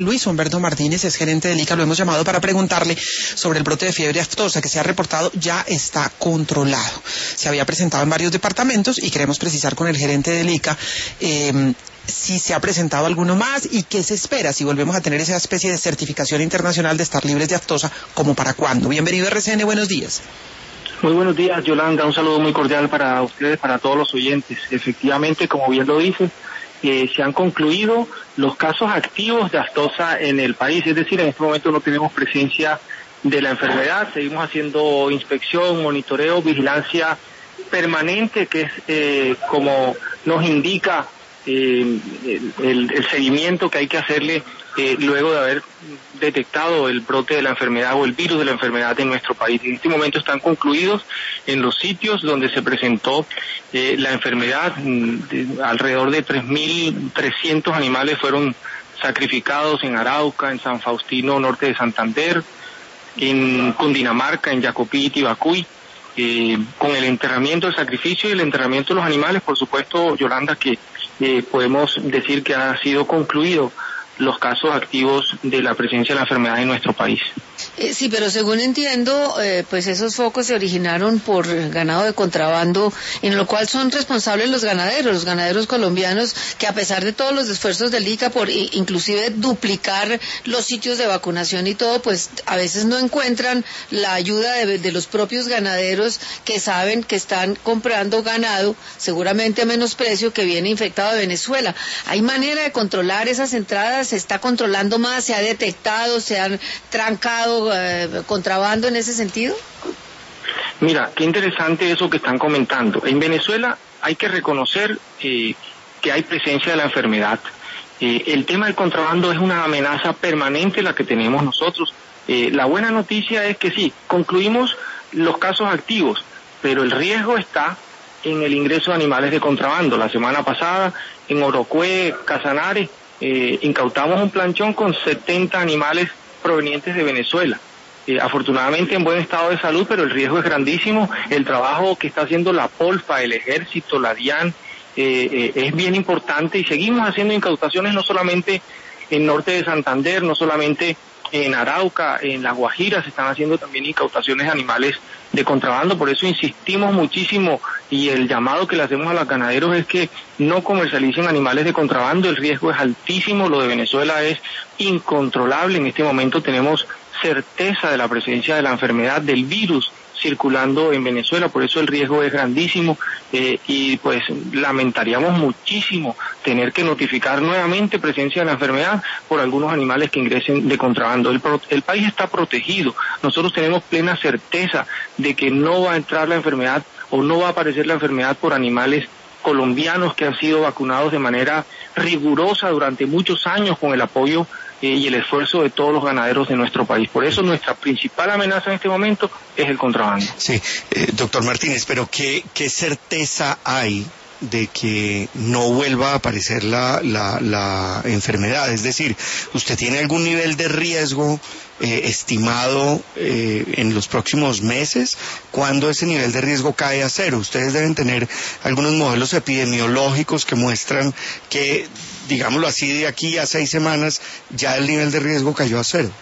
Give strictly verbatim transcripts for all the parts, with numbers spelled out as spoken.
Luis Humberto Martínez es gerente del I C A, lo hemos llamado para preguntarle sobre el brote de fiebre aftosa que se ha reportado, ya está controlado. Se había presentado en varios departamentos y queremos precisar con el gerente del I C A eh, si se ha presentado alguno más y qué se espera, si volvemos a tener esa especie de certificación internacional de estar libres de aftosa, como para cuándo. Bienvenido a R C N, buenos días. Muy buenos días, Yolanda, un saludo muy cordial para ustedes, para todos los oyentes. Efectivamente, como bien lo dice, eh, se han concluido los casos activos de aftosa en el país, es decir, en este momento no tenemos presencia de la enfermedad, seguimos haciendo inspección, monitoreo, vigilancia permanente, que es eh, como nos indica eh, el, el seguimiento que hay que hacerle eh, luego de haber detectado el brote de la enfermedad o el virus de la enfermedad en nuestro país. En este momento están concluidos en los sitios donde se presentó eh, la enfermedad. De, alrededor de tres mil trescientos animales fueron sacrificados en Arauca, en San Faustino, norte de Santander, en Cundinamarca, en Yacopí y Tibacuy, eh, con el enterramiento, el sacrificio y el enterramiento de los animales. Por supuesto, Yolanda, que eh, podemos decir que ha sido concluido los casos activos de la presencia de la enfermedad en nuestro país. Eh, sí, pero según entiendo, eh, pues esos focos se originaron por ganado de contrabando, en lo cual son responsables los ganaderos, los ganaderos colombianos, que a pesar de todos los esfuerzos del I C A por inclusive duplicar los sitios de vacunación y todo, pues a veces no encuentran la ayuda de, de los propios ganaderos que saben que están comprando ganado, seguramente a menos precio, que viene infectado de Venezuela. ¿Hay manera de controlar esas entradas? ¿Se está controlando más? ¿Se ha detectado? ¿Se han trancado eh, contrabando en ese sentido? Mira, qué interesante eso que están comentando. En Venezuela hay que reconocer eh, que hay presencia de la enfermedad. Eh, el tema del contrabando es una amenaza permanente la que tenemos nosotros. Eh, la buena noticia es que sí, concluimos los casos activos, pero el riesgo está en el ingreso de animales de contrabando. La semana pasada en Orocué, Casanare, Eh, incautamos un planchón con setenta animales provenientes de Venezuela. Eh, afortunadamente en buen estado de salud, pero el riesgo es grandísimo. El trabajo que está haciendo la Polfa, el Ejército, la DIAN, eh, eh, es bien importante, y seguimos haciendo incautaciones no solamente en norte de Santander, no solamente en Arauca, en La Guajira se están haciendo también incautaciones de animales de contrabando. Por eso insistimos muchísimo, y el llamado que le hacemos a los ganaderos es que no comercialicen animales de contrabando. El riesgo es altísimo, lo de Venezuela es incontrolable. En este momento tenemos certeza de la presencia de la enfermedad, del virus circulando en Venezuela, por eso el riesgo es grandísimo, eh, y pues lamentaríamos muchísimo tener que notificar nuevamente presencia de la enfermedad por algunos animales que ingresen de contrabando. El, el país está protegido, nosotros tenemos plena certeza de que no va a entrar la enfermedad o no va a aparecer la enfermedad por animales colombianos que han sido vacunados de manera rigurosa durante muchos años con el apoyo eh, y el esfuerzo de todos los ganaderos de nuestro país. Por eso nuestra principal amenaza en este momento es el contrabando. Sí, eh, doctor Martínez, pero ¿qué, qué certeza hay de que no vuelva a aparecer la, la, la enfermedad? Es decir, ¿usted tiene algún nivel de riesgo eh, estimado eh, en los próximos meses? ¿Cuándo ese nivel de riesgo cae a cero? Ustedes deben tener algunos modelos epidemiológicos que muestran que, digámoslo así, de aquí a seis semanas ya el nivel de riesgo cayó a cero.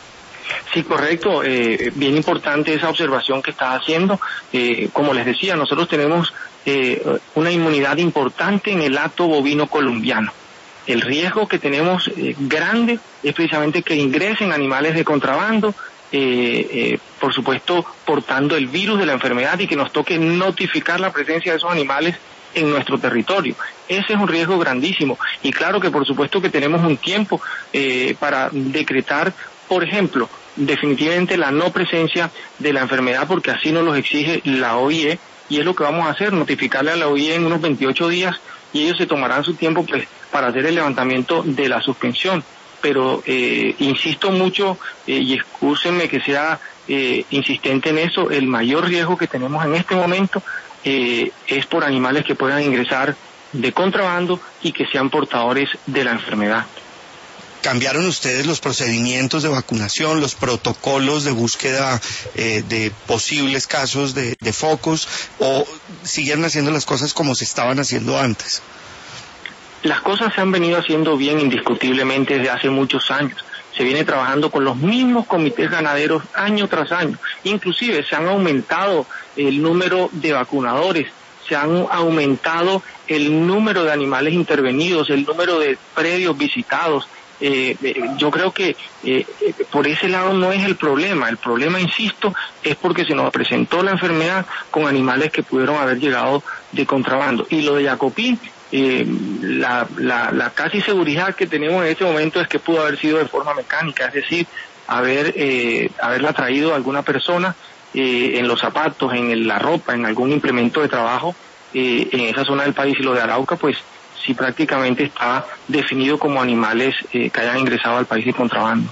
Sí, correcto. Eh, bien importante esa observación que estás haciendo. Eh, como les decía, nosotros tenemos eh, una inmunidad importante en el hato bovino colombiano. El riesgo que tenemos eh, grande es precisamente que ingresen animales de contrabando, eh, eh, por supuesto portando el virus de la enfermedad, y que nos toque notificar la presencia de esos animales en nuestro territorio. Ese es un riesgo grandísimo, y claro que por supuesto que tenemos un tiempo eh, para decretar, por ejemplo, definitivamente la no presencia de la enfermedad, porque así nos lo exige la O I E, y es lo que vamos a hacer, notificarle a la O I E en unos veintiocho días, y ellos se tomarán su tiempo pues para hacer el levantamiento de la suspensión. Pero eh, insisto mucho, eh, y excúsenme que sea eh, insistente en eso, el mayor riesgo que tenemos en este momento eh, es por animales que puedan ingresar de contrabando y que sean portadores de la enfermedad. ¿Cambiaron ustedes los procedimientos de vacunación, los protocolos de búsqueda eh, de posibles casos de, de focos, o siguieron haciendo las cosas como se estaban haciendo antes? las cosas se han venido haciendo bien indiscutiblemente desde hace muchos años. Se viene trabajando con los mismos comités ganaderos año tras año. Inclusive se han aumentado el número de vacunadores, se han aumentado el número de animales intervenidos, el número de predios visitados. Eh, eh, yo creo que eh, por ese lado no es el problema. El problema, insisto, es porque se nos presentó la enfermedad con animales que pudieron haber llegado de contrabando. Y lo de Jacopí, eh, la, la, la casi seguridad que tenemos en este momento es que pudo haber sido de forma mecánica, es decir, haber eh, haberla traído alguna persona eh, en los zapatos, en la ropa, en algún implemento de trabajo eh, en esa zona del país. Y lo de Arauca, pues sí, prácticamente está definido como animales eh, que hayan ingresado al país de contrabando.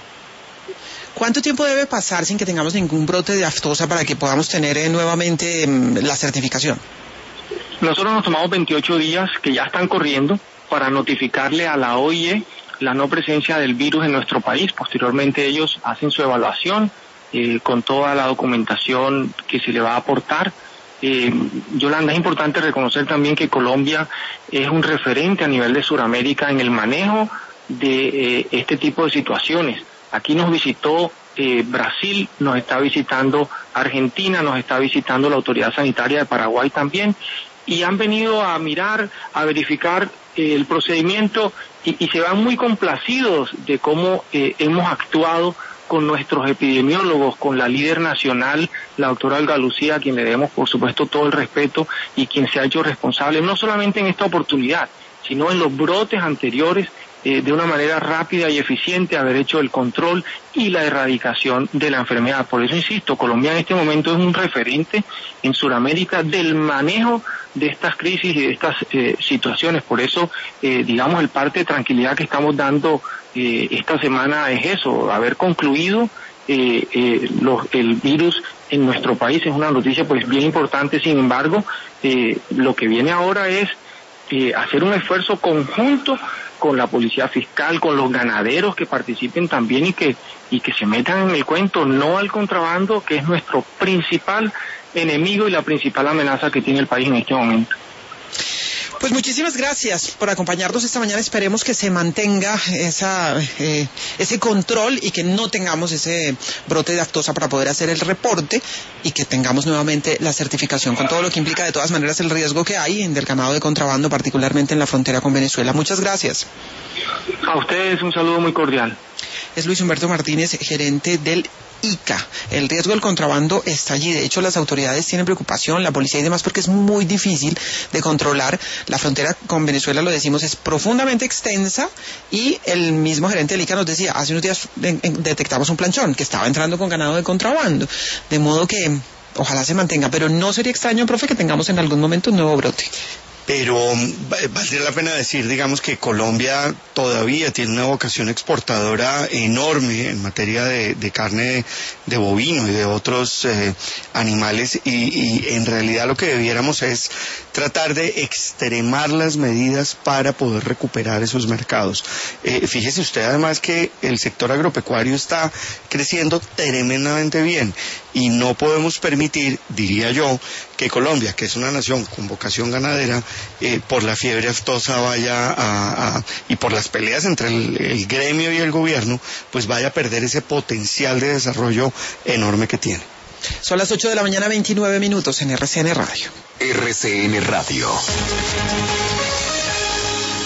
¿Cuánto tiempo debe pasar sin que tengamos ningún brote de aftosa para que podamos tener eh, nuevamente eh, la certificación? Nosotros nos tomamos veintiocho días que ya están corriendo para notificarle a la O I E la no presencia del virus en nuestro país. Posteriormente ellos hacen su evaluación eh, con toda la documentación que se le va a aportar. Eh, Yolanda, es importante reconocer también que Colombia es un referente a nivel de Sudamérica en el manejo de eh, este tipo de situaciones. Aquí nos visitó eh, Brasil, nos está visitando Argentina, nos está visitando la Autoridad Sanitaria de Paraguay también, y han venido a mirar, a verificar eh, el procedimiento y, y se van muy complacidos de cómo eh, hemos actuado con nuestros epidemiólogos, con la líder nacional, la doctora Olga Lucía, a quien le debemos por supuesto todo el respeto y quien se ha hecho responsable, no solamente en esta oportunidad, sino en los brotes anteriores, eh, de una manera rápida y eficiente, haber hecho el control y la erradicación de la enfermedad. Por eso insisto, Colombia en este momento es un referente en Sudamérica del manejo de estas crisis y de estas eh, situaciones. Por eso, eh, digamos, el parte de tranquilidad que estamos dando eh, esta semana es eso, haber concluido eh, eh, los, el virus en nuestro país es una noticia pues bien importante. Sin embargo, eh, lo que viene ahora es eh, hacer un esfuerzo conjunto con la policía fiscal, con los ganaderos que participen también y que y que se metan en el cuento, no al contrabando, que es nuestro principal enemigo y la principal amenaza que tiene el país en este momento. Pues muchísimas gracias por acompañarnos esta mañana. Esperemos que se mantenga esa eh, ese control y que no tengamos ese brote de aftosa para poder hacer el reporte y que tengamos nuevamente la certificación, con todo lo que implica de todas maneras el riesgo que hay del ganado de contrabando, particularmente en la frontera con Venezuela. Muchas gracias. A ustedes un saludo muy cordial. Es Luis Humberto Martínez, gerente del I C A. El riesgo del contrabando está allí. De hecho, las autoridades tienen preocupación, la policía y demás, porque es muy difícil de controlar. La frontera con Venezuela, lo decimos, es profundamente extensa y el mismo gerente del I C A nos decía, hace unos días detectamos un planchón que estaba entrando con ganado de contrabando. De modo que ojalá se mantenga, pero no sería extraño, profe, que tengamos en algún momento un nuevo brote. Pero valdría la pena decir, digamos, que Colombia todavía tiene una vocación exportadora enorme en materia de, de carne de bovino y de otros eh, animales y, y en realidad lo que debiéramos es tratar de extremar las medidas para poder recuperar esos mercados. Eh, fíjese usted además que el sector agropecuario está creciendo tremendamente bien y no podemos permitir, diría yo, que Colombia, que es una nación con vocación ganadera, eh, por la fiebre aftosa vaya a, a y por las peleas entre el, el gremio y el gobierno, pues vaya a perder ese potencial de desarrollo enorme que tiene. Son las ocho de la mañana, veintinueve minutos en R C N Radio. R C N Radio.